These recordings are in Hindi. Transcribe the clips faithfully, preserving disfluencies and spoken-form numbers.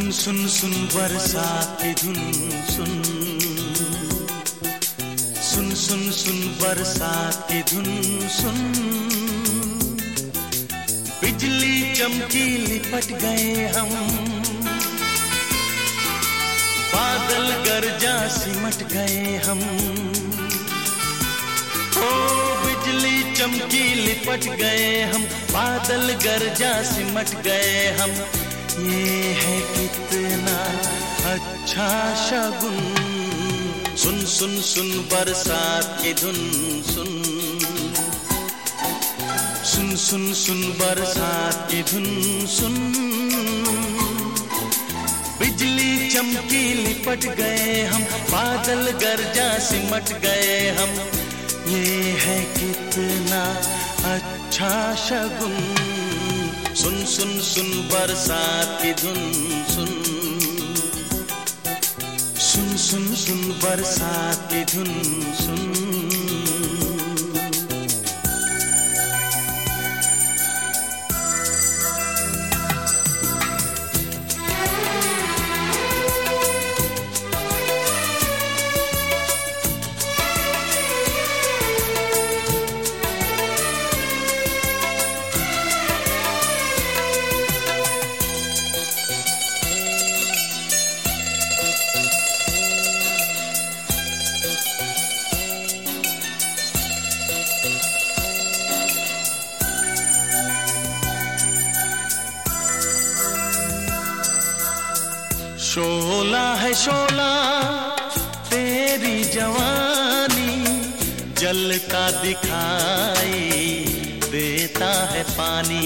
सुन सुन सुन बरसात की धुन सुन, सुन सुन सुन बरसात की धुन सुन। बिजली चमकी लिपट गए हम, बादल गरजा सिमट गए हम। ओ बिजली चमकी लिपट गए हम, बादल गरजा सिमट गए हम। ये है कितना अच्छा शगुन। सुन सुन सुन बरसात की धुन सुन, सुन सुन सुन बरसात की धुन सुन। बिजली चमकी लिपट गए हम, बादल गरजा सिमट गए हम। ये है कितना अच्छा शगुन। सुन सुन सुन बरसात की धुन सुन, सुन सुन सुन बरसात की धुन सुन। शोला है शोला तेरी जवानी, जलता दिखाई देता है पानी।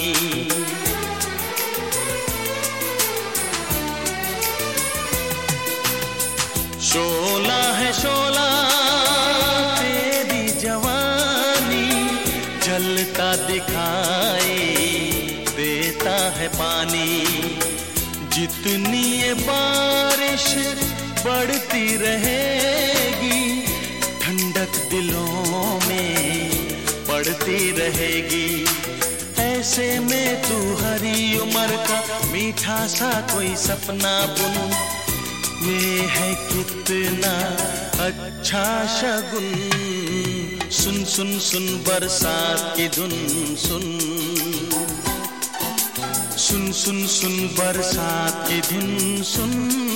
शोला है शोला तेरी जवानी, जलता दिखाई देता है पानी। जितनी ये बारिश बढ़ती रहेगी, ठंडक दिलों में बढ़ती रहेगी। ऐसे में तू हरी उम्र का मीठा सा कोई सपना बुन। ये है कितना अच्छा शगुन। सुन सुन सुन बरसात की धुन सुन, सुन सुन सुन बरसात की धुन सुन।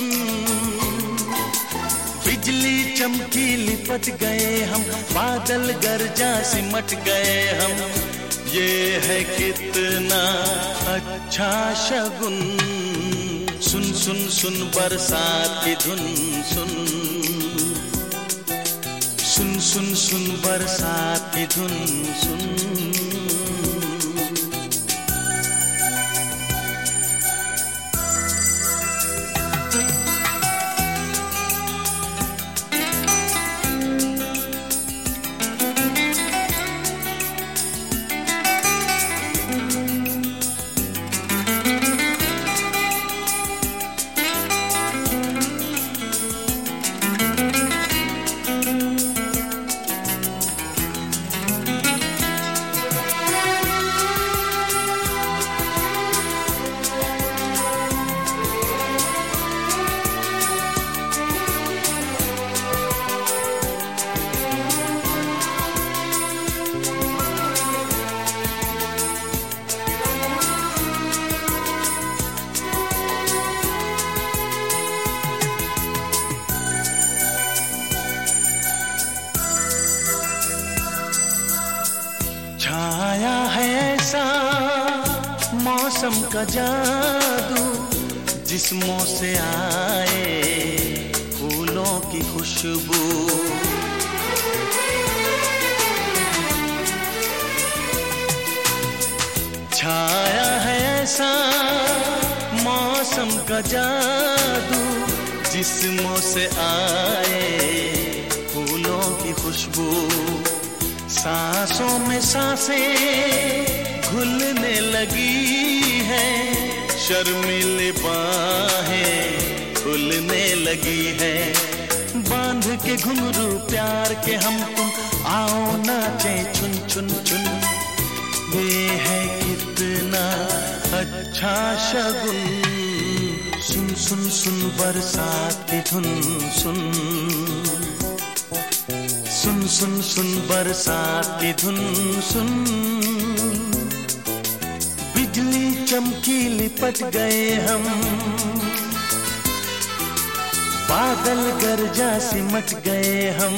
बिजली चमकी लिपट गए हम, बादल गरजा सिमट गए हम। ये है कितना अच्छा शगुन। सुन सुन सुन बरसात की धुन सुन, सुन सुन सुन बरसात की धुन सुन। छाया है ऐसा मौसम का जादू, जिस्मों से आए फूलों की खुशबू। छाया है ऐसा मौसम का जादू, जिस्मों से आए फूलों की खुशबू। सांसों में सांसें घुलने लगी है, शर्मीली बाहें खुलने लगी है। बांध के घुंघरू प्यार के हम तुम, आओ नाचे छुन छुन छुन। ये है कितना अच्छा शगुन। सुन सुन सुन बरसात की धुन सुन, सुन सुन सुन बरसात की धुन सुन। बिजली चमकी लिपट गए हम, बादल गरजा सिमट गए हम।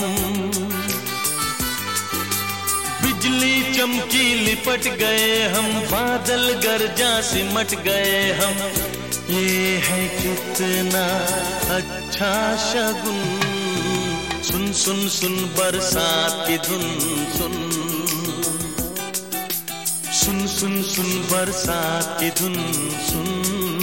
बिजली चमकी लिपट गए हम, बादल गरजा सिमट गए हम। ये है कितना अच्छा शगुन, सुन सुन सुन बरसात की धुन सुन, सुन सुन सुन बरसात की धुन सुन।